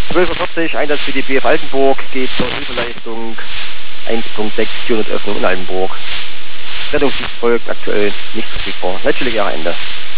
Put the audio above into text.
12:40 Uhr, Einsatz für die BF Altenburg, geht zur Hilfeleistung 1.6, Türen und Öffnung in Altenburg. Rettungsdienst folgt, aktuell nicht verfügbar. Natürlich Ende.